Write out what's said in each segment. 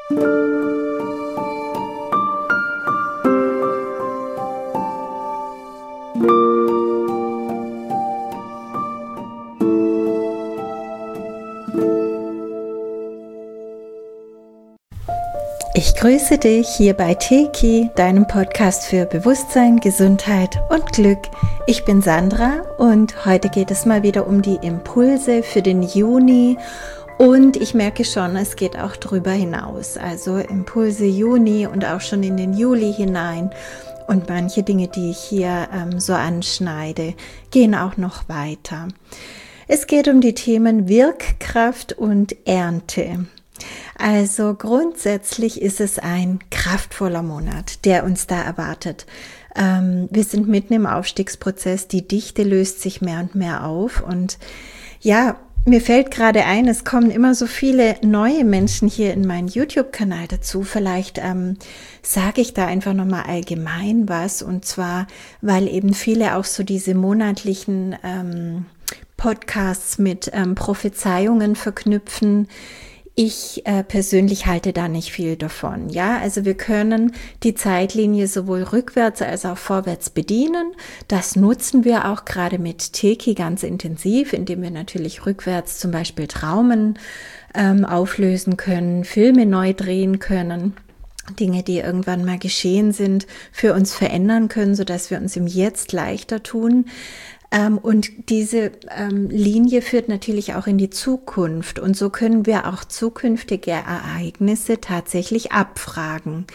Ich grüße dich hier bei Teki, deinem Podcast für Bewusstsein, Gesundheit und Glück. Ich bin Sandra und heute geht es mal wieder um die Impulse für den Juni und ich merke schon, es geht auch darüber hinaus. Also Impulse Juni und auch schon in den Juli hinein und manche Dinge, die ich hier so anschneide, gehen auch noch weiter. Es geht um die Themen Wirkkraft und Ernte. Also grundsätzlich ist es ein kraftvoller Monat, der uns da erwartet. Wir sind mitten im Aufstiegsprozess, die Dichte löst sich mehr und mehr auf und ja, mir fällt gerade ein, es kommen immer so viele neue Menschen hier in meinen YouTube-Kanal dazu. Vielleicht sage ich da einfach nochmal allgemein was und zwar, weil eben viele auch so diese monatlichen Podcasts mit Prophezeiungen verknüpfen. Ich persönlich halte da nicht viel davon. Ja, also wir können die Zeitlinie sowohl rückwärts als auch vorwärts bedienen. Das nutzen wir auch gerade mit Teki ganz intensiv, indem wir natürlich rückwärts zum Beispiel Traumen auflösen können, Filme neu drehen können. Dinge, die irgendwann mal geschehen sind, für uns verändern können, sodass wir uns im Jetzt leichter tun. Und diese Linie führt natürlich auch in die Zukunft und so können wir auch zukünftige Ereignisse tatsächlich abfragen.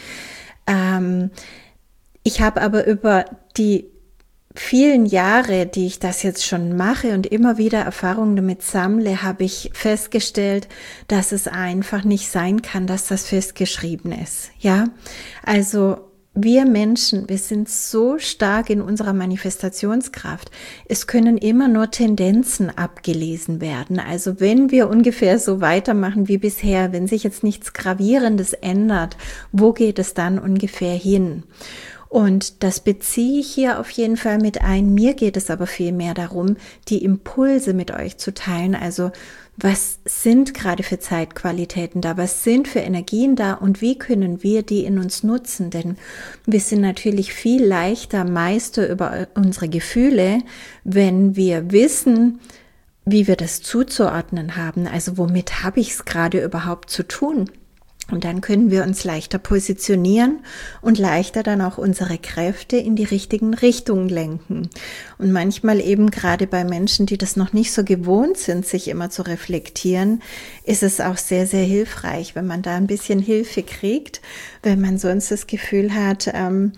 Ich habe aber über die vielen Jahre, die ich das jetzt schon mache und immer wieder Erfahrungen damit sammle, habe ich festgestellt, dass es einfach nicht sein kann, dass das festgeschrieben ist. Ja, also wir Menschen, wir sind so stark in unserer Manifestationskraft. Es können immer nur Tendenzen abgelesen werden. Also wenn wir ungefähr so weitermachen wie bisher, wenn sich jetzt nichts Gravierendes ändert, wo geht es dann ungefähr hin? Und das beziehe ich hier auf jeden Fall mit ein. Mir geht es aber viel mehr darum, die Impulse mit euch zu teilen. Also was sind gerade für Zeitqualitäten da? Was sind für Energien da? Und wie können wir die in uns nutzen? Denn wir sind natürlich viel leichter Meister über unsere Gefühle, wenn wir wissen, wie wir das zuzuordnen haben. Also womit habe ich es gerade überhaupt zu tun? Und dann können wir uns leichter positionieren und leichter dann auch unsere Kräfte in die richtigen Richtungen lenken. Und manchmal eben gerade bei Menschen, die das noch nicht so gewohnt sind, sich immer zu reflektieren, ist es auch sehr, sehr hilfreich, wenn man da ein bisschen Hilfe kriegt, wenn man sonst das Gefühl hat,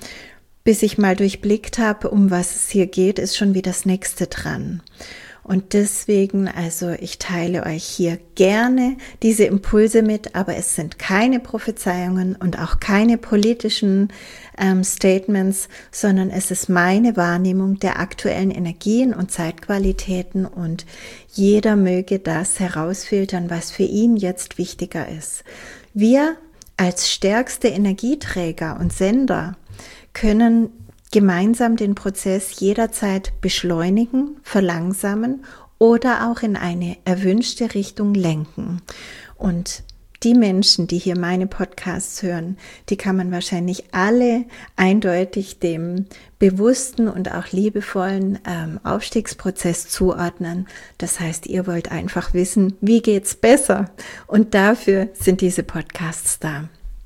bis ich mal durchblickt habe, um was es hier geht, ist schon wieder das Nächste dran. Und deswegen, also ich teile euch hier gerne diese Impulse mit, aber es sind keine Prophezeiungen und auch keine politischen Statements, sondern es ist meine Wahrnehmung der aktuellen Energien und Zeitqualitäten und jeder möge das herausfiltern, was für ihn jetzt wichtiger ist. Wir als stärkste Energieträger und Sender können gemeinsam den Prozess jederzeit beschleunigen, verlangsamen oder auch in eine erwünschte Richtung lenken. Und die Menschen, die hier meine Podcasts hören, die kann man wahrscheinlich alle eindeutig dem bewussten und auch liebevollen Aufstiegsprozess zuordnen. Das heißt, ihr wollt einfach wissen, wie geht's besser? Und dafür sind diese Podcasts da.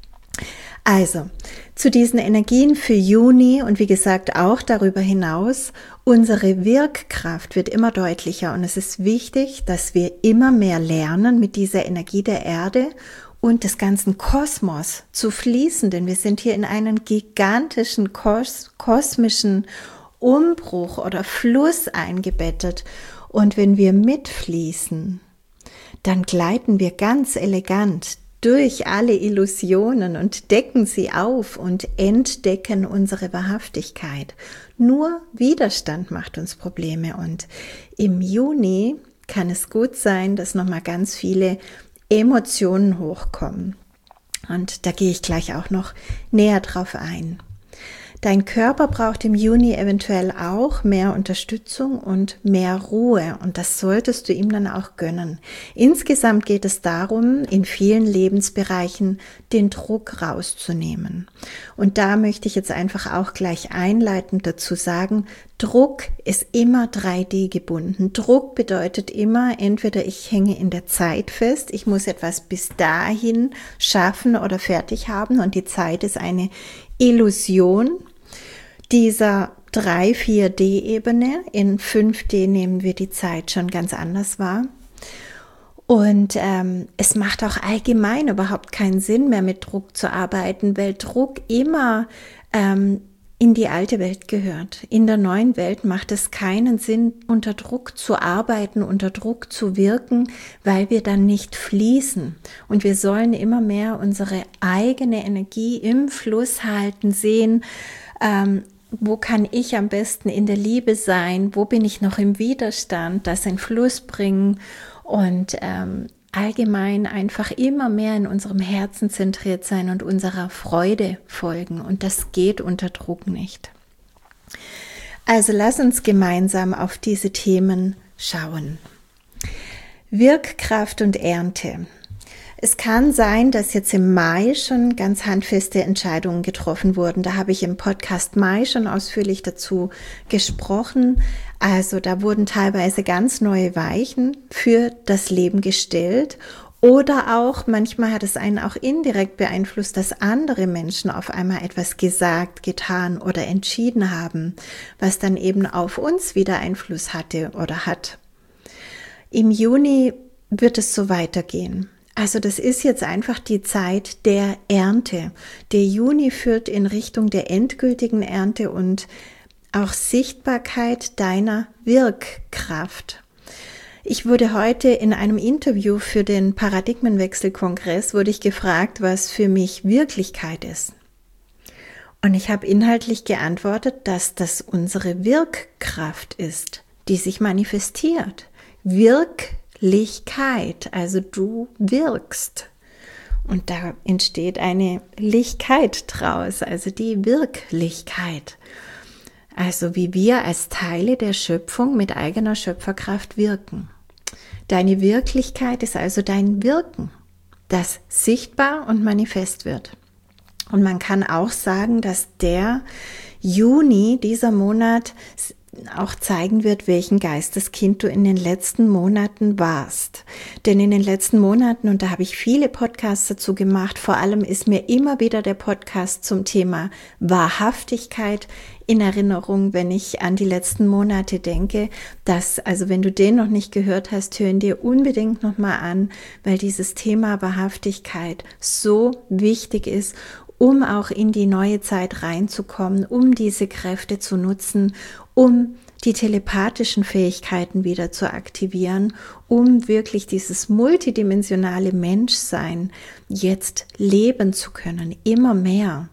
Also, zu diesen Energien für Juni und wie gesagt auch darüber hinaus, unsere Wirkkraft wird immer deutlicher und es ist wichtig, dass wir immer mehr lernen, mit dieser Energie der Erde und des ganzen Kosmos zu fließen, denn wir sind hier in einen gigantischen kosmischen Umbruch oder Fluss eingebettet und wenn wir mitfließen, dann gleiten wir ganz elegant durch alle Illusionen und decken sie auf und entdecken unsere Wahrhaftigkeit. Nur Widerstand macht uns Probleme und im Juni kann es gut sein, dass nochmal ganz viele Emotionen hochkommen. Und da gehe ich gleich auch noch näher drauf ein. Dein Körper braucht im Juni eventuell auch mehr Unterstützung und mehr Ruhe und das solltest du ihm dann auch gönnen. Insgesamt geht es darum, in vielen Lebensbereichen den Druck rauszunehmen. Und da möchte ich jetzt einfach auch gleich einleitend dazu sagen, Druck ist immer 3D gebunden. Druck bedeutet immer, entweder ich hänge in der Zeit fest, ich muss etwas bis dahin schaffen oder fertig haben und die Zeit ist eine Illusion dieser 3-4D-Ebene. In 5D nehmen wir die Zeit schon ganz anders wahr. Und es macht auch allgemein überhaupt keinen Sinn mehr mit Druck zu arbeiten, weil Druck immer in die alte Welt gehört. In der neuen Welt macht es keinen Sinn, unter Druck zu arbeiten, unter Druck zu wirken, weil wir dann nicht fließen. Und wir sollen immer mehr unsere eigene Energie im Fluss halten, sehen, wo kann ich am besten in der Liebe sein, wo bin ich noch im Widerstand, das in Fluss bringen und allgemein einfach immer mehr in unserem Herzen zentriert sein und unserer Freude folgen. Und das geht unter Druck nicht. Also lass uns gemeinsam auf diese Themen schauen. Wirkkraft und Ernte. Es kann sein, dass jetzt im Mai schon ganz handfeste Entscheidungen getroffen wurden. Da habe ich im Podcast Mai schon ausführlich dazu gesprochen. Also da wurden teilweise ganz neue Weichen für das Leben gestellt. Oder auch, manchmal hat es einen auch indirekt beeinflusst, dass andere Menschen auf einmal etwas gesagt, getan oder entschieden haben, was dann eben auf uns wieder Einfluss hatte oder hat. Im Juni wird es so weitergehen. Also das ist jetzt einfach die Zeit der Ernte. Der Juni führt in Richtung der endgültigen Ernte und auch Sichtbarkeit deiner Wirkkraft. Ich wurde heute in einem Interview für den Paradigmenwechselkongress wurde ich gefragt, was für mich Wirklichkeit ist. Und ich habe inhaltlich geantwortet, dass das unsere Wirkkraft ist, die sich manifestiert. Wirklichkeit, also du wirkst. Und da entsteht eine Lichkeit draus, also die Wirklichkeit. Also wie wir als Teile der Schöpfung mit eigener Schöpferkraft wirken. Deine Wirklichkeit ist also dein Wirken, das sichtbar und manifest wird. Und man kann auch sagen, dass der Juni, dieser Monat, auch zeigen wird, welchen Geisteskind du in den letzten Monaten warst. Denn in den letzten Monaten, und da habe ich viele Podcasts dazu gemacht, vor allem ist mir immer wieder der Podcast zum Thema Wahrhaftigkeit in Erinnerung, wenn ich an die letzten Monate denke, dass, also wenn du den noch nicht gehört hast, hör ihn dir unbedingt nochmal an, weil dieses Thema Wahrhaftigkeit so wichtig ist, um auch in die neue Zeit reinzukommen, um diese Kräfte zu nutzen, um die telepathischen Fähigkeiten wieder zu aktivieren, um wirklich dieses multidimensionale Menschsein jetzt leben zu können, immer mehr.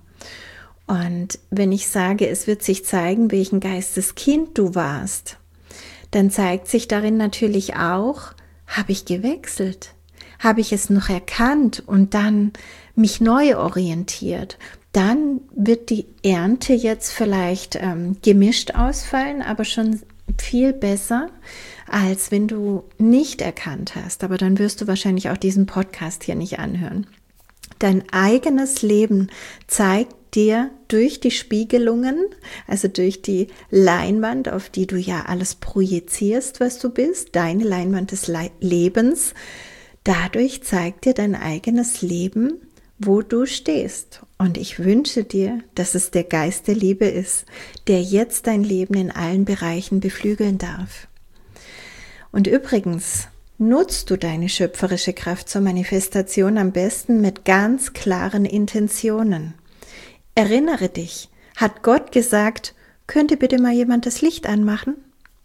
Und wenn ich sage, es wird sich zeigen, welchen Geisteskind du warst, dann zeigt sich darin natürlich auch, habe ich gewechselt? Habe ich es noch erkannt und dann mich neu orientiert? Dann wird die Ernte jetzt vielleicht gemischt ausfallen, aber schon viel besser, als wenn du nicht erkannt hast. Aber dann wirst du wahrscheinlich auch diesen Podcast hier nicht anhören. Dein eigenes Leben zeigt dir durch die Spiegelungen, also durch die Leinwand, auf die du ja alles projizierst, was du bist, deine Leinwand des Lebens, dadurch zeigt dir dein eigenes Leben, wo du stehst. Und ich wünsche dir, dass es der Geist der Liebe ist, der jetzt dein Leben in allen Bereichen beflügeln darf. Und übrigens, nutzt du deine schöpferische Kraft zur Manifestation am besten mit ganz klaren Intentionen. Erinnere dich, hat Gott gesagt, könnte bitte mal jemand das Licht anmachen?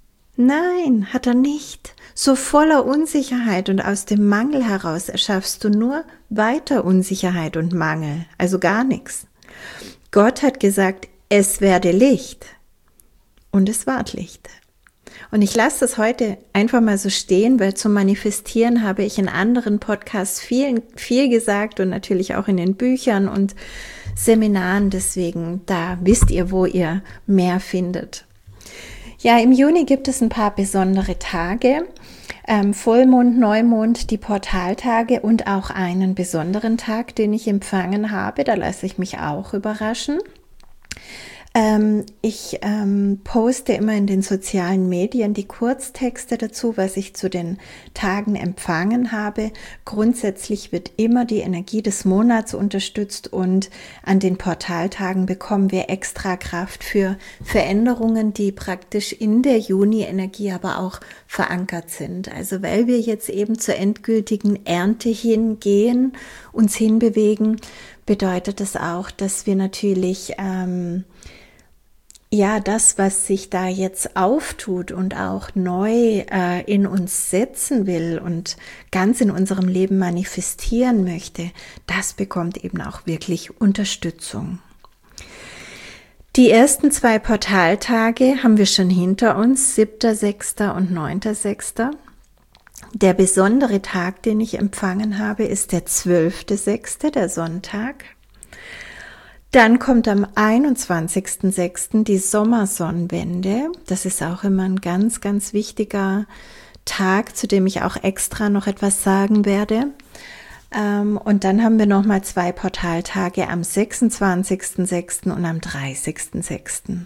Nein, hat er nicht. So voller Unsicherheit und aus dem Mangel heraus erschaffst du nur weiter Unsicherheit und Mangel, also gar nichts. Gott hat gesagt, es werde Licht und es ward Licht. Und ich lasse das heute einfach mal so stehen, weil zum Manifestieren habe ich in anderen Podcasts viel gesagt und natürlich auch in den Büchern und Seminaren. Deswegen, da wisst ihr, wo ihr mehr findet. Ja, im Juni gibt es ein paar besondere Tage. Vollmond, Neumond, die Portaltage und auch einen besonderen Tag, den ich empfangen habe. Da lasse ich mich auch überraschen. Ich poste immer in den sozialen Medien die Kurztexte dazu, was ich zu den Tagen empfangen habe. Grundsätzlich wird immer die Energie des Monats unterstützt und an den Portaltagen bekommen wir extra Kraft für Veränderungen, die praktisch in der Juni-Energie aber auch verankert sind. Also weil wir jetzt eben zur endgültigen Ernte hingehen, uns hinbewegen, bedeutet das auch, dass wir natürlich das, was sich da jetzt auftut und auch neu in uns setzen will und ganz in unserem Leben manifestieren möchte, das bekommt eben auch wirklich Unterstützung. Die ersten 2 Portaltage haben wir schon hinter uns, 7.6. und 9.6. Der besondere Tag, den ich empfangen habe, ist der 12.6., der Sonntag. Dann kommt am 21.06. die Sommersonnenwende. Das ist auch immer ein ganz, ganz wichtiger Tag, zu dem ich auch extra noch etwas sagen werde. Und dann haben wir nochmal 2 Portaltage am 26.06. und am 30.06.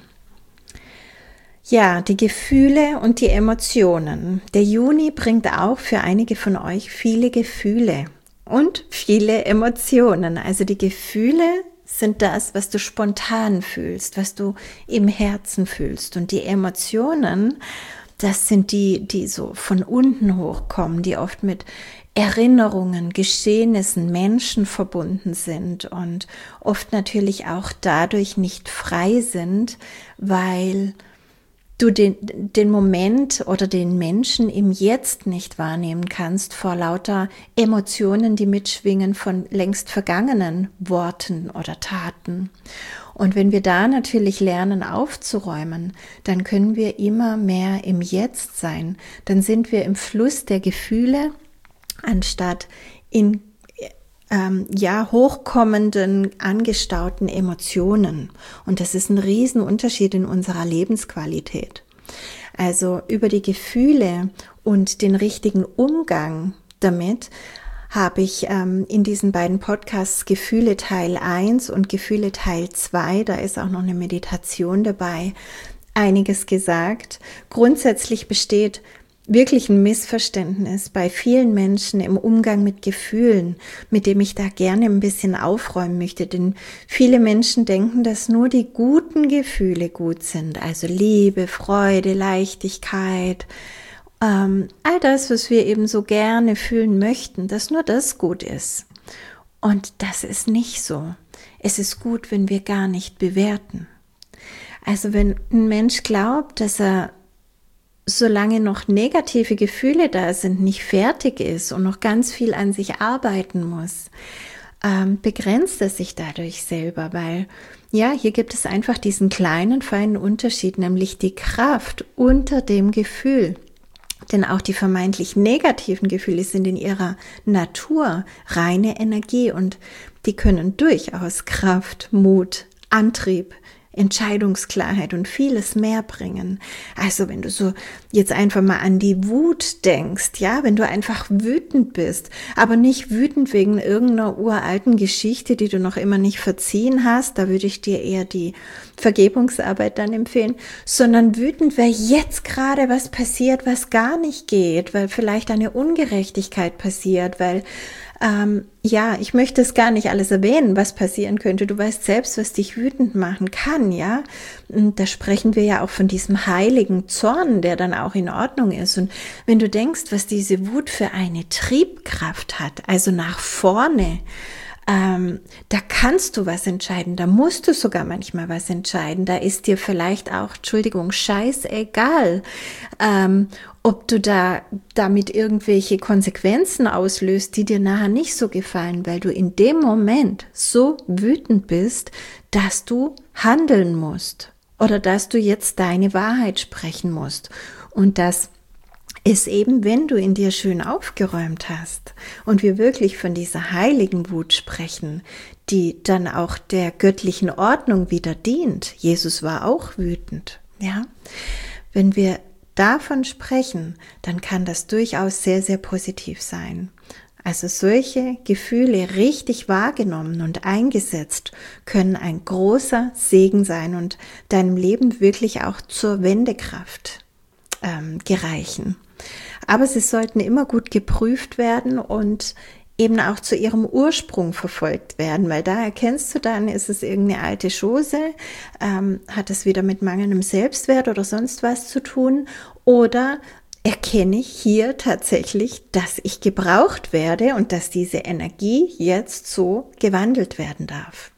Ja, die Gefühle und die Emotionen. Der Juni bringt auch für einige von euch viele Gefühle und viele Emotionen. Also die Gefühle sind das, was du spontan fühlst, was du im Herzen fühlst. Und die Emotionen, das sind die so von unten hochkommen, die oft mit Erinnerungen, Geschehnissen, Menschen verbunden sind und oft natürlich auch dadurch nicht frei sind, weil du den Moment oder den Menschen im Jetzt nicht wahrnehmen kannst vor lauter Emotionen, die mitschwingen von längst vergangenen Worten oder Taten. Und wenn wir da natürlich lernen aufzuräumen, dann können wir immer mehr im Jetzt sein. Dann sind wir im Fluss der Gefühle, anstatt in hochkommenden, angestauten Emotionen. Und das ist ein Riesenunterschied in unserer Lebensqualität. Also über die Gefühle und den richtigen Umgang damit habe ich in diesen beiden Podcasts Gefühle Teil 1 und Gefühle Teil 2, da ist auch noch eine Meditation dabei, einiges gesagt. Grundsätzlich besteht wirklich ein Missverständnis bei vielen Menschen im Umgang mit Gefühlen, mit dem ich da gerne ein bisschen aufräumen möchte, denn viele Menschen denken, dass nur die guten Gefühle gut sind, also Liebe, Freude, Leichtigkeit, all das, was wir eben so gerne fühlen möchten, dass nur das gut ist. Und das ist nicht so. Es ist gut, wenn wir gar nicht bewerten. Also wenn ein Mensch glaubt, dass er solange noch negative Gefühle da sind, nicht fertig ist und noch ganz viel an sich arbeiten muss, begrenzt er sich dadurch selber, weil hier gibt es einfach diesen kleinen, feinen Unterschied, nämlich die Kraft unter dem Gefühl. Denn auch die vermeintlich negativen Gefühle sind in ihrer Natur reine Energie und die können durchaus Kraft, Mut, Antrieb, Entscheidungsklarheit und vieles mehr bringen. Also wenn du so jetzt einfach mal an die Wut denkst, wenn du einfach wütend bist, aber nicht wütend wegen irgendeiner uralten Geschichte, die du noch immer nicht verziehen hast, da würde ich dir eher die Vergebungsarbeit dann empfehlen, sondern wütend, weil jetzt gerade was passiert, was gar nicht geht, weil vielleicht eine Ungerechtigkeit passiert, weil ich möchte es gar nicht alles erwähnen, was passieren könnte. Du weißt selbst, was dich wütend machen kann, ja. Und da sprechen wir ja auch von diesem heiligen Zorn, der dann auch in Ordnung ist. Und wenn du denkst, was diese Wut für eine Triebkraft hat, also nach vorne, da kannst du was entscheiden, da musst du sogar manchmal was entscheiden, da ist dir vielleicht auch, scheißegal, ob du damit irgendwelche Konsequenzen auslöst, die dir nachher nicht so gefallen, weil du in dem Moment so wütend bist, dass du handeln musst oder dass du jetzt deine Wahrheit sprechen musst. Und das ist eben, wenn du in dir schön aufgeräumt hast und wir wirklich von dieser heiligen Wut sprechen, die dann auch der göttlichen Ordnung wieder dient. Jesus war auch wütend, ja. Wenn wir davon sprechen, dann kann das durchaus sehr, sehr positiv sein. Also solche Gefühle richtig wahrgenommen und eingesetzt können ein großer Segen sein und deinem Leben wirklich auch zur Wendekraft gereichen. Aber sie sollten immer gut geprüft werden und eben auch zu ihrem Ursprung verfolgt werden, weil da erkennst du dann, ist es irgendeine alte Chose, hat es wieder mit mangelndem Selbstwert oder sonst was zu tun, oder erkenne ich hier tatsächlich, dass ich gebraucht werde und dass diese Energie jetzt so gewandelt werden darf.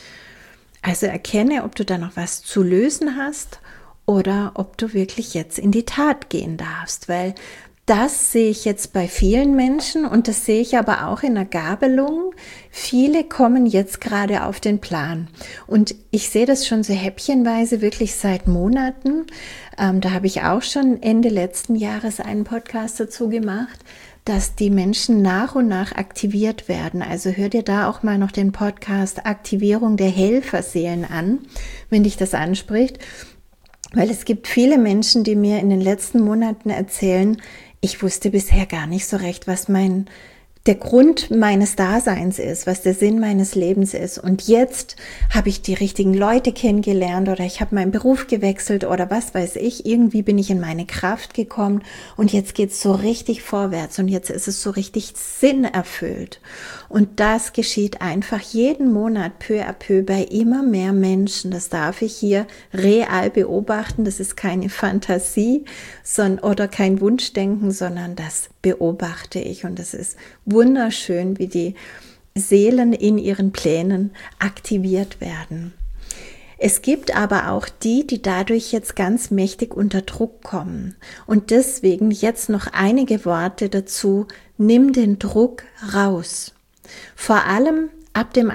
Also erkenne, ob du da noch was zu lösen hast oder ob du wirklich jetzt in die Tat gehen darfst, weil das sehe ich jetzt bei vielen Menschen und das sehe ich aber auch in der Gabelung. Viele kommen jetzt gerade auf den Plan und ich sehe das schon so häppchenweise wirklich seit Monaten. Da habe ich auch schon Ende letzten Jahres einen Podcast dazu gemacht, dass die Menschen nach und nach aktiviert werden. Also hör dir da auch mal noch den Podcast Aktivierung der Helferseelen an, wenn dich das anspricht. Weil es gibt viele Menschen, die mir in den letzten Monaten erzählen, ich wusste bisher gar nicht so recht, was der Grund meines Daseins ist, was der Sinn meines Lebens ist. Und jetzt habe ich die richtigen Leute kennengelernt oder ich habe meinen Beruf gewechselt oder was weiß ich. Irgendwie bin ich in meine Kraft gekommen und jetzt geht es so richtig vorwärts und jetzt ist es so richtig sinnerfüllt. Und das geschieht einfach jeden Monat peu à peu bei immer mehr Menschen. Das darf ich hier real beobachten. Das ist keine Fantasie oder kein Wunschdenken, sondern das beobachte ich und es ist wunderschön, wie die Seelen in ihren Plänen aktiviert werden. Es gibt aber auch die dadurch jetzt ganz mächtig unter Druck kommen. Und deswegen jetzt noch einige Worte dazu. Nimm den Druck raus. Vor allem ab dem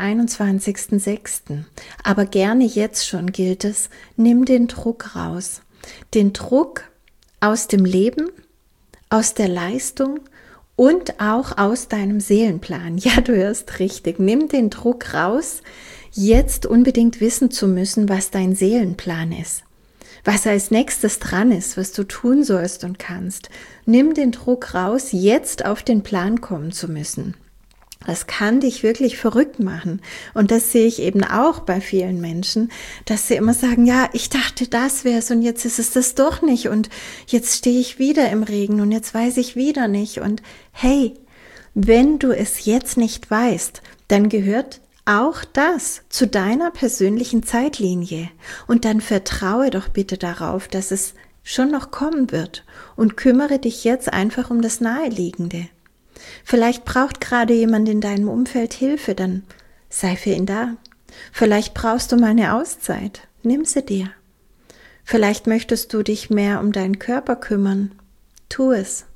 21.06. Aber gerne jetzt schon gilt es, nimm den Druck raus. Den Druck aus dem Leben, aus der Leistung und auch aus deinem Seelenplan. Ja, du hörst richtig. Nimm den Druck raus, jetzt unbedingt wissen zu müssen, was dein Seelenplan ist. Was als nächstes dran ist, was du tun sollst und kannst. Nimm den Druck raus, jetzt auf den Plan kommen zu müssen. Das kann dich wirklich verrückt machen. Und das sehe ich eben auch bei vielen Menschen, dass sie immer sagen, ja, ich dachte, das wäre es und jetzt ist es das doch nicht und jetzt stehe ich wieder im Regen und jetzt weiß ich wieder nicht. Und hey, wenn du es jetzt nicht weißt, dann gehört auch das zu deiner persönlichen Zeitlinie. Und dann vertraue doch bitte darauf, dass es schon noch kommen wird und kümmere dich jetzt einfach um das Naheliegende. Vielleicht braucht gerade jemand in deinem Umfeld Hilfe, dann sei für ihn da. Vielleicht brauchst du mal eine Auszeit, nimm sie dir. Vielleicht möchtest du dich mehr um deinen Körper kümmern, tu es.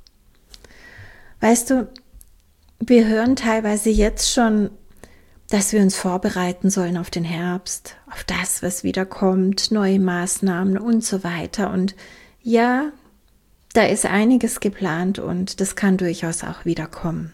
Weißt du, wir hören teilweise jetzt schon, dass wir uns vorbereiten sollen auf den Herbst, auf das, was wieder kommt, neue Maßnahmen und so weiter. Und ja, da ist einiges geplant und das kann durchaus auch wieder kommen.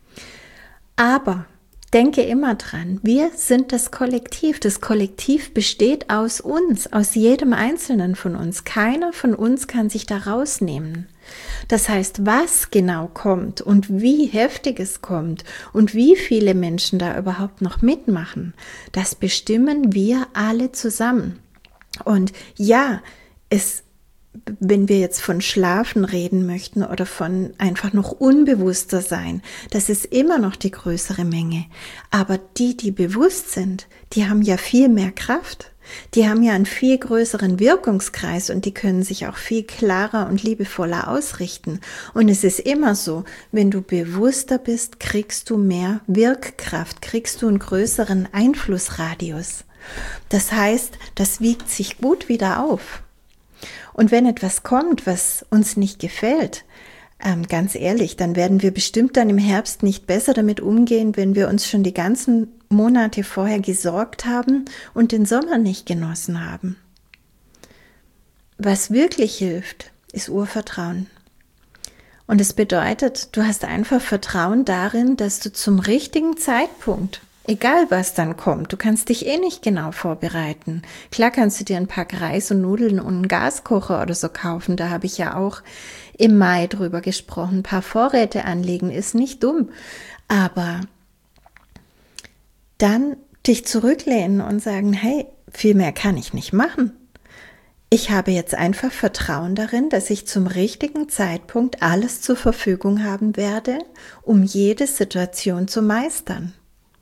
Aber denke immer dran, wir sind das Kollektiv. Das Kollektiv besteht aus uns, aus jedem Einzelnen von uns. Keiner von uns kann sich da rausnehmen. Das heißt, was genau kommt und wie heftig es kommt und wie viele Menschen da überhaupt noch mitmachen, das bestimmen wir alle zusammen. Und ja, wenn wir jetzt von Schlafen reden möchten oder von einfach noch unbewusster sein, das ist immer noch die größere Menge. Aber die bewusst sind, die haben ja viel mehr Kraft. Die haben ja einen viel größeren Wirkungskreis und die können sich auch viel klarer und liebevoller ausrichten. Und es ist immer so, wenn du bewusster bist, kriegst du mehr Wirkkraft, kriegst du einen größeren Einflussradius. Das heißt, das wiegt sich gut wieder auf. Und wenn etwas kommt, was uns nicht gefällt, ganz ehrlich, dann werden wir bestimmt dann im Herbst nicht besser damit umgehen, wenn wir uns schon die ganzen Monate vorher gesorgt haben und den Sommer nicht genossen haben. Was wirklich hilft, ist Urvertrauen. Und es bedeutet, du hast einfach Vertrauen darin, dass du zum richtigen Zeitpunkt, egal was dann kommt, du kannst dich nicht genau vorbereiten. Klar kannst du dir ein Pack Reis und Nudeln und einen Gaskocher oder so kaufen. Da habe ich ja auch im Mai drüber gesprochen. Ein paar Vorräte anlegen ist nicht dumm. Aber dann dich zurücklehnen und sagen, hey, viel mehr kann ich nicht machen. Ich habe jetzt einfach Vertrauen darin, dass ich zum richtigen Zeitpunkt alles zur Verfügung haben werde, um jede Situation zu meistern.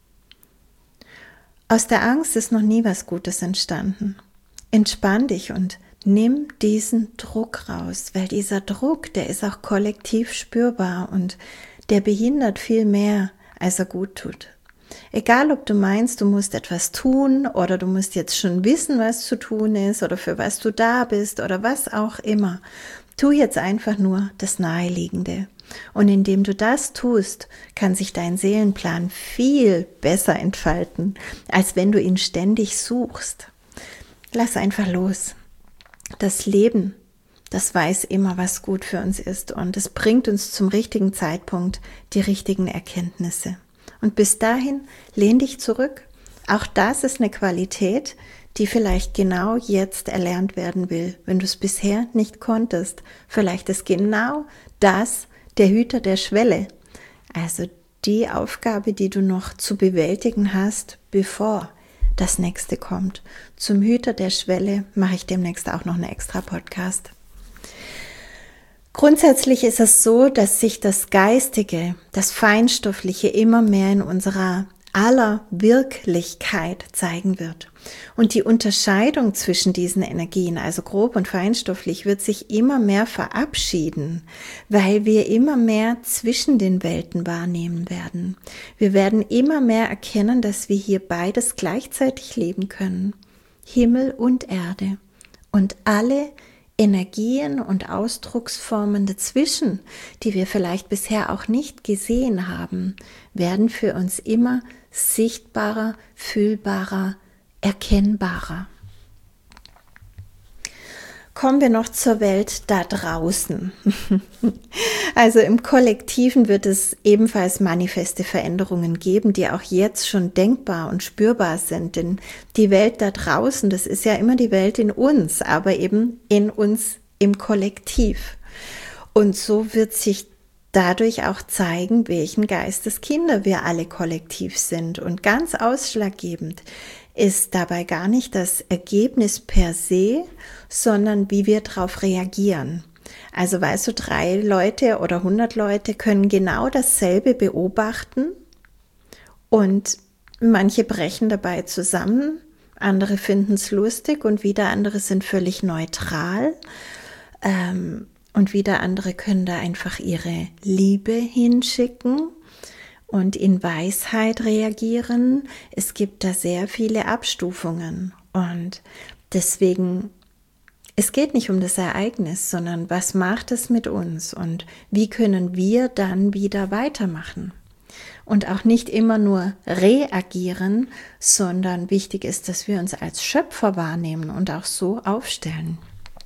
Aus der Angst ist noch nie was Gutes entstanden. Entspann dich und nimm diesen Druck raus, weil dieser Druck, der ist auch kollektiv spürbar und der behindert viel mehr, als er gut tut. Egal, ob du meinst, du musst etwas tun oder du musst jetzt schon wissen, was zu tun ist oder für was du da bist oder was auch immer. Tu jetzt einfach nur das Naheliegende. Und indem du das tust, kann sich dein Seelenplan viel besser entfalten, als wenn du ihn ständig suchst. Lass einfach los. Das Leben, das weiß immer, was gut für uns ist und es bringt uns zum richtigen Zeitpunkt die richtigen Erkenntnisse. Und bis dahin lehn dich zurück. Auch das ist eine Qualität, die vielleicht genau jetzt erlernt werden will, wenn du es bisher nicht konntest. Vielleicht ist genau das der Hüter der Schwelle. Also die Aufgabe, die du noch zu bewältigen hast, bevor das nächste kommt. Zum Hüter der Schwelle mache ich demnächst auch noch einen extra Podcast. Grundsätzlich ist es so, dass sich das Geistige, das Feinstoffliche immer mehr in unserer aller Wirklichkeit zeigen wird. Und die Unterscheidung zwischen diesen Energien, also grob und feinstofflich, wird sich immer mehr verabschieden, weil wir immer mehr zwischen den Welten wahrnehmen werden. Wir werden immer mehr erkennen, dass wir hier beides gleichzeitig leben können. Himmel und Erde. Und alle Energien und Ausdrucksformen dazwischen, die wir vielleicht bisher auch nicht gesehen haben, werden für uns immer sichtbarer, fühlbarer, erkennbarer. Kommen wir noch zur Welt da draußen. Also im Kollektiven wird es ebenfalls manifeste Veränderungen geben, die auch jetzt schon denkbar und spürbar sind. Denn die Welt da draußen, das ist ja immer die Welt in uns, aber eben in uns im Kollektiv. Und so wird sich dadurch auch zeigen, welchen Geisteskinder wir alle kollektiv sind. Und ganz ausschlaggebend ist dabei gar nicht das Ergebnis per se, sondern wie wir darauf reagieren. Also weißt du, 3 Leute oder 100 Leute können genau dasselbe beobachten und manche brechen dabei zusammen, andere finden es lustig und wieder andere sind völlig neutral und wieder andere können da einfach ihre Liebe hinschicken und in Weisheit reagieren. Es gibt da sehr viele Abstufungen und deswegen, es geht nicht um das Ereignis, sondern was macht es mit uns und wie können wir dann wieder weitermachen? Und auch nicht immer nur reagieren, sondern wichtig ist, dass wir uns als Schöpfer wahrnehmen und auch so aufstellen.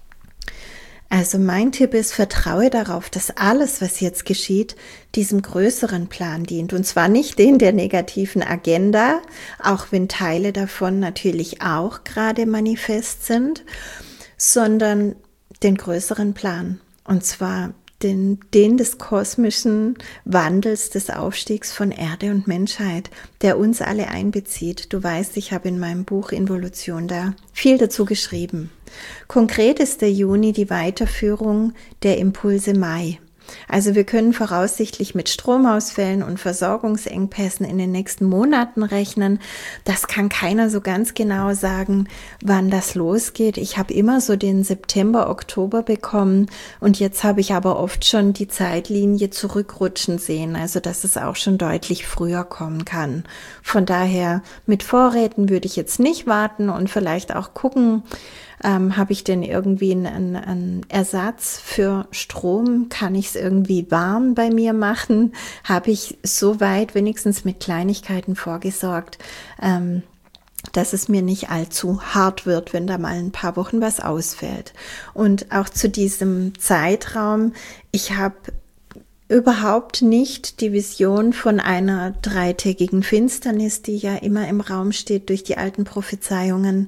Also mein Tipp ist, vertraue darauf, dass alles, was jetzt geschieht, diesem größeren Plan dient. Und zwar nicht den der negativen Agenda, auch wenn Teile davon natürlich auch gerade manifest sind, sondern den größeren Plan. Und zwar den des kosmischen Wandels, des Aufstiegs von Erde und Menschheit, der uns alle einbezieht. Du weißt, ich habe in meinem Buch Involution da viel dazu geschrieben. Konkret ist der Juni die Weiterführung der Impulse Mai. Also wir können voraussichtlich mit Stromausfällen und Versorgungsengpässen in den nächsten Monaten rechnen. Das kann keiner so ganz genau sagen, wann das losgeht. Ich habe immer so den September, Oktober bekommen und jetzt habe ich aber oft schon die Zeitlinie zurückrutschen sehen, also dass es auch schon deutlich früher kommen kann. Von daher mit Vorräten würde ich jetzt nicht warten und vielleicht auch gucken, habe ich denn irgendwie einen Ersatz für Strom? Kann ich es irgendwie warm bei mir machen? Habe ich soweit wenigstens mit Kleinigkeiten vorgesorgt, dass es mir nicht allzu hart wird, wenn da mal ein paar Wochen was ausfällt. Und auch zu diesem Zeitraum, ich habe überhaupt nicht die Vision von einer dreitägigen Finsternis, die ja immer im Raum steht durch die alten Prophezeiungen.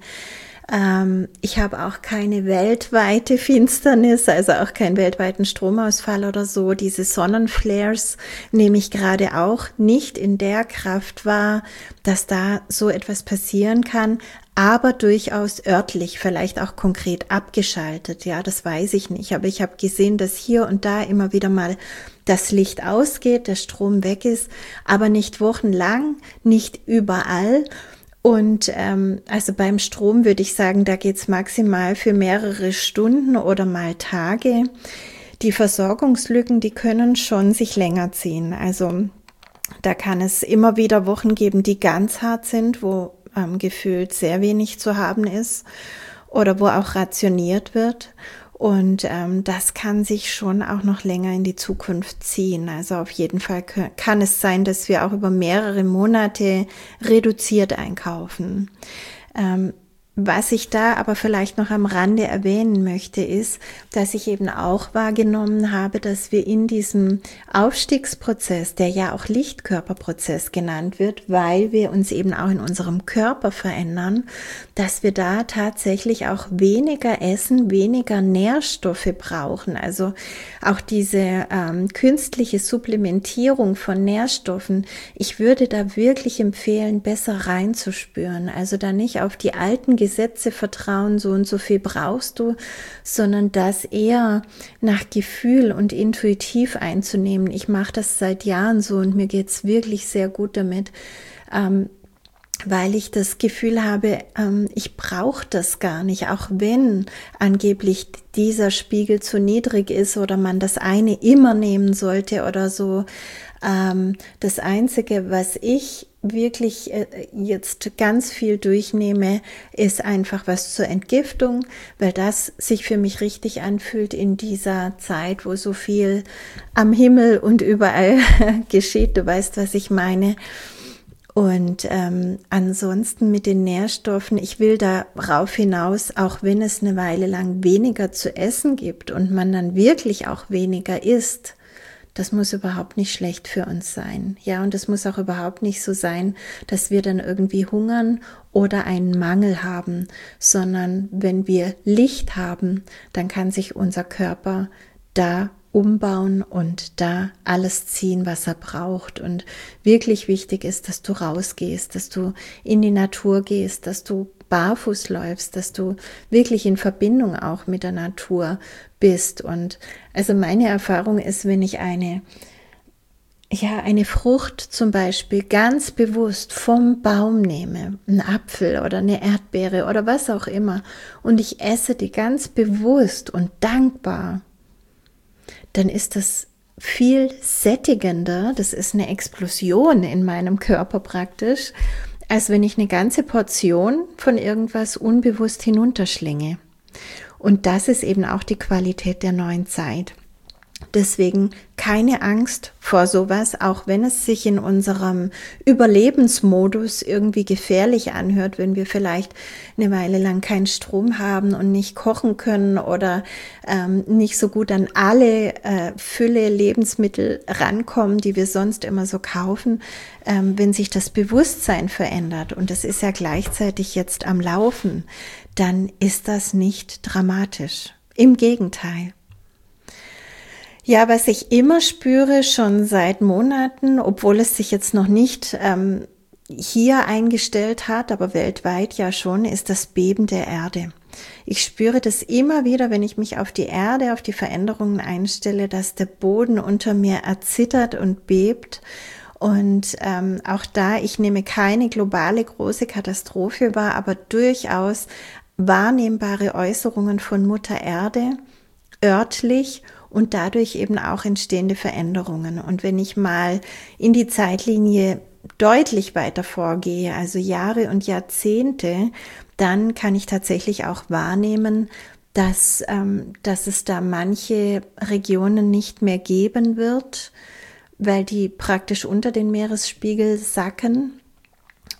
Ich habe auch keine weltweite Finsternis, also auch keinen weltweiten Stromausfall oder so. Diese Sonnenflares nehme ich gerade auch nicht in der Kraft wahr, dass da so etwas passieren kann, aber durchaus örtlich, vielleicht auch konkret abgeschaltet. Ja, das weiß ich nicht, aber ich habe gesehen, dass hier und da immer wieder mal das Licht ausgeht, der Strom weg ist, aber nicht wochenlang, nicht überall. Und also beim Strom würde ich sagen, da geht's maximal für mehrere Stunden oder mal Tage. Die Versorgungslücken, die können schon sich länger ziehen. Also da kann es immer wieder Wochen geben, die ganz hart sind, wo gefühlt sehr wenig zu haben ist oder wo auch rationiert wird. Und das kann sich schon auch noch länger in die Zukunft ziehen. Also auf jeden Fall kann es sein, dass wir auch über mehrere Monate reduziert einkaufen. Was ich da aber vielleicht noch am Rande erwähnen möchte, ist, dass ich eben auch wahrgenommen habe, dass wir in diesem Aufstiegsprozess, der ja auch Lichtkörperprozess genannt wird, weil wir uns eben auch in unserem Körper verändern, dass wir da tatsächlich auch weniger essen, weniger Nährstoffe brauchen. Also auch diese künstliche Supplementierung von Nährstoffen, ich würde da wirklich empfehlen, besser reinzuspüren. Also da nicht auf die alten Gesetze vertrauen, so und so viel brauchst du, sondern das eher nach Gefühl und intuitiv einzunehmen. Ich mache das seit Jahren so und mir geht's wirklich sehr gut damit, weil ich das Gefühl habe, ich brauche das gar nicht, auch wenn angeblich dieser Spiegel zu niedrig ist oder man das eine immer nehmen sollte oder so. Das Einzige, was ich wirklich jetzt ganz viel durchnehme, ist einfach was zur Entgiftung, weil das sich für mich richtig anfühlt in dieser Zeit, wo so viel am Himmel und überall geschieht. Du weißt, was ich meine. Und ansonsten mit den Nährstoffen, ich will darauf hinaus, auch wenn es eine Weile lang weniger zu essen gibt und man dann wirklich auch weniger isst, das muss überhaupt nicht schlecht für uns sein. Ja, und es muss auch überhaupt nicht so sein, dass wir dann irgendwie hungern oder einen Mangel haben, sondern wenn wir Licht haben, dann kann sich unser Körper da umbauen und da alles ziehen, was er braucht. Und wirklich wichtig ist, dass du rausgehst, dass du in die Natur gehst, dass du barfuß läufst, dass du wirklich in Verbindung auch mit der Natur bist. Und also meine Erfahrung ist, wenn ich eine Frucht zum Beispiel ganz bewusst vom Baum nehme, einen Apfel oder eine Erdbeere oder was auch immer, und ich esse die ganz bewusst und dankbar, dann ist das viel sättigender, das ist eine Explosion in meinem Körper praktisch, als wenn ich eine ganze Portion von irgendwas unbewusst hinunterschlinge. Und das ist eben auch die Qualität der neuen Zeit. Deswegen keine Angst vor sowas, auch wenn es sich in unserem Überlebensmodus irgendwie gefährlich anhört, wenn wir vielleicht eine Weile lang keinen Strom haben und nicht kochen können oder nicht so gut an alle Fülle Lebensmittel rankommen, die wir sonst immer so kaufen, wenn sich das Bewusstsein verändert und es ist ja gleichzeitig jetzt am Laufen, dann ist das nicht dramatisch. Im Gegenteil. Ja, was ich immer spüre, schon seit Monaten, obwohl es sich jetzt noch nicht hier eingestellt hat, aber weltweit ja schon, ist das Beben der Erde. Ich spüre das immer wieder, wenn ich mich auf die Erde, auf die Veränderungen einstelle, dass der Boden unter mir erzittert und bebt. Und auch da, ich nehme keine globale große Katastrophe wahr, aber durchaus wahrnehmbare Äußerungen von Mutter Erde, örtlich und dadurch eben auch entstehende Veränderungen. Und wenn ich mal in die Zeitlinie deutlich weiter vorgehe, also Jahre und Jahrzehnte, dann kann ich tatsächlich auch wahrnehmen, dass es da manche Regionen nicht mehr geben wird, weil die praktisch unter den Meeresspiegel sacken.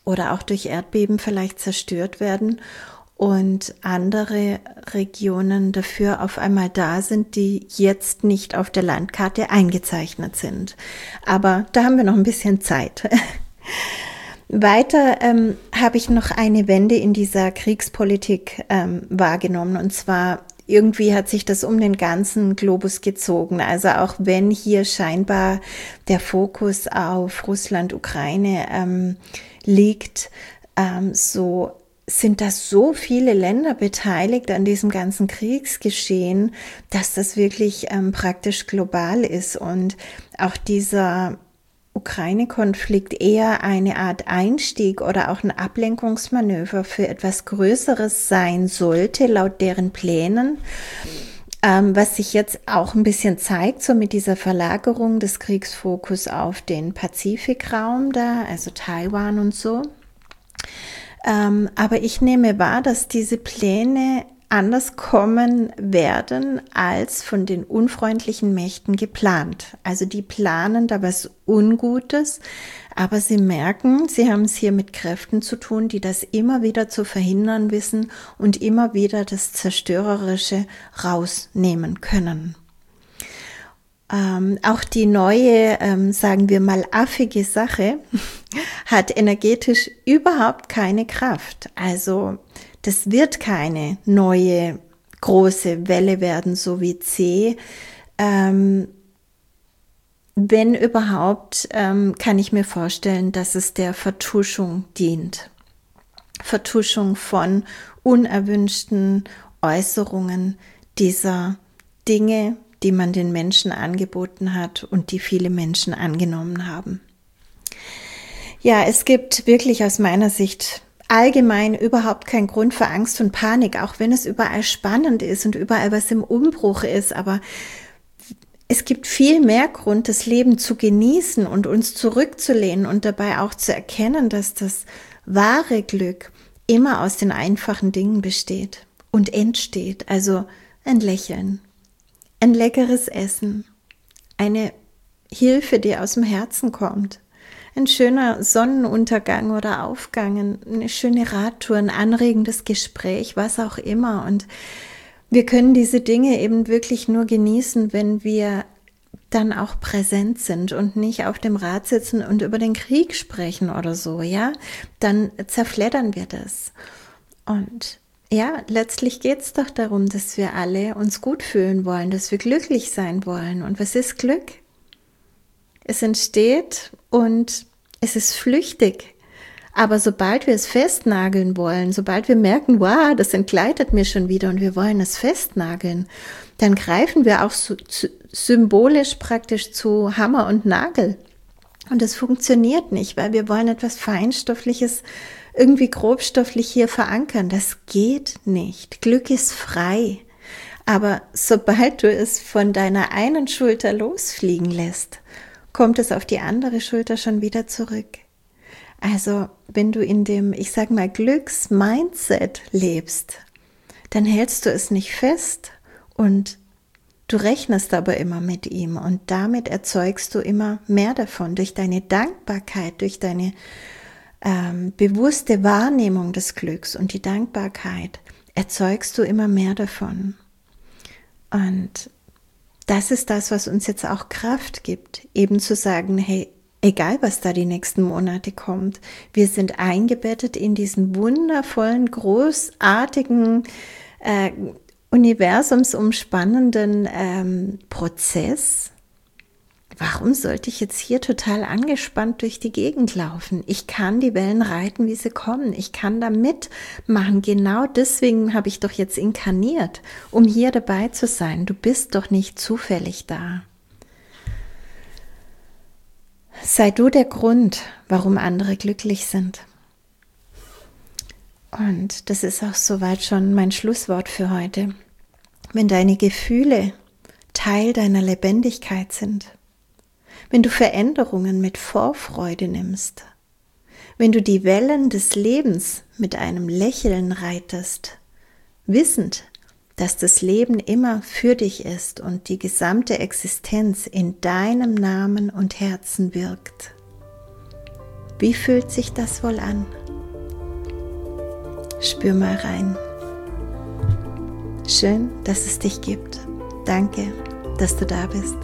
oder auch durch Erdbeben vielleicht zerstört werden und andere Regionen dafür auf einmal da sind, die jetzt nicht auf der Landkarte eingezeichnet sind. Aber da haben wir noch ein bisschen Zeit. Weiter habe ich noch eine Wende in dieser Kriegspolitik wahrgenommen, und zwar irgendwie hat sich das um den ganzen Globus gezogen. Also auch wenn hier scheinbar der Fokus auf Russland, Ukraine liegt, so sind da so viele Länder beteiligt an diesem ganzen Kriegsgeschehen, dass das wirklich praktisch global ist und auch dieser Ukraine-Konflikt eher eine Art Einstieg oder auch ein Ablenkungsmanöver für etwas Größeres sein sollte, laut deren Plänen, was sich jetzt auch ein bisschen zeigt, so mit dieser Verlagerung des Kriegsfokus auf den Pazifikraum da, also Taiwan und so. Aber ich nehme wahr, dass diese Pläne anders kommen werden als von den unfreundlichen Mächten geplant. Also die planen da was Ungutes, aber sie merken, sie haben es hier mit Kräften zu tun, die das immer wieder zu verhindern wissen und immer wieder das Zerstörerische rausnehmen können. Auch die neue, sagen wir mal, affige Sache hat energetisch überhaupt keine Kraft. Also das wird keine neue große Welle werden, so wie C. Wenn überhaupt, kann ich mir vorstellen, dass es der Vertuschung dient. Vertuschung von unerwünschten Äußerungen dieser Dinge, die man den Menschen angeboten hat und die viele Menschen angenommen haben. Ja, es gibt wirklich aus meiner Sicht allgemein überhaupt keinen Grund für Angst und Panik, auch wenn es überall spannend ist und überall was im Umbruch ist, aber es gibt viel mehr Grund, das Leben zu genießen und uns zurückzulehnen und dabei auch zu erkennen, dass das wahre Glück immer aus den einfachen Dingen besteht und entsteht. Also ein Lächeln, ein leckeres Essen, eine Hilfe, die aus dem Herzen kommt, ein schöner Sonnenuntergang oder Aufgang, eine schöne Radtour, ein anregendes Gespräch, was auch immer. Und wir können diese Dinge eben wirklich nur genießen, wenn wir dann auch präsent sind und nicht auf dem Rad sitzen und über den Krieg sprechen oder so, ja, dann zerfleddern wir das. Und ja, letztlich geht es doch darum, dass wir alle uns gut fühlen wollen, dass wir glücklich sein wollen. Und was ist Glück? Es entsteht und es ist flüchtig. Aber sobald wir es festnageln wollen, sobald wir merken, wow, das entgleitet mir schon wieder und wir wollen es festnageln, dann greifen wir auch so symbolisch praktisch zu Hammer und Nagel. Und das funktioniert nicht, weil wir wollen etwas Feinstoffliches irgendwie grobstofflich hier verankern. Das geht nicht. Glück ist frei. Aber sobald du es von deiner einen Schulter losfliegen lässt, kommt es auf die andere Schulter schon wieder zurück. Also, wenn du in dem, ich sag mal, Glücks-Mindset lebst, dann hältst du es nicht fest und du rechnest aber immer mit ihm und damit erzeugst du immer mehr davon durch deine Dankbarkeit, durch deine bewusste Wahrnehmung des Glücks und die Dankbarkeit erzeugst du immer mehr davon. Und das ist das, was uns jetzt auch Kraft gibt, eben zu sagen, hey, egal was da die nächsten Monate kommt, wir sind eingebettet in diesen wundervollen, großartigen, universumsumspannenden Prozess. Warum sollte ich jetzt hier total angespannt durch die Gegend laufen? Ich kann die Wellen reiten, wie sie kommen. Ich kann da mitmachen. Genau deswegen habe ich doch jetzt inkarniert, um hier dabei zu sein. Du bist doch nicht zufällig da. Sei du der Grund, warum andere glücklich sind. Und das ist auch soweit schon mein Schlusswort für heute. Wenn deine Gefühle Teil deiner Lebendigkeit sind, wenn du Veränderungen mit Vorfreude nimmst, wenn du die Wellen des Lebens mit einem Lächeln reitest, wissend, dass das Leben immer für dich ist und die gesamte Existenz in deinem Namen und Herzen wirkt, Wie fühlt sich das wohl an? Spür mal rein. Schön, dass es dich gibt. Danke, dass du da bist.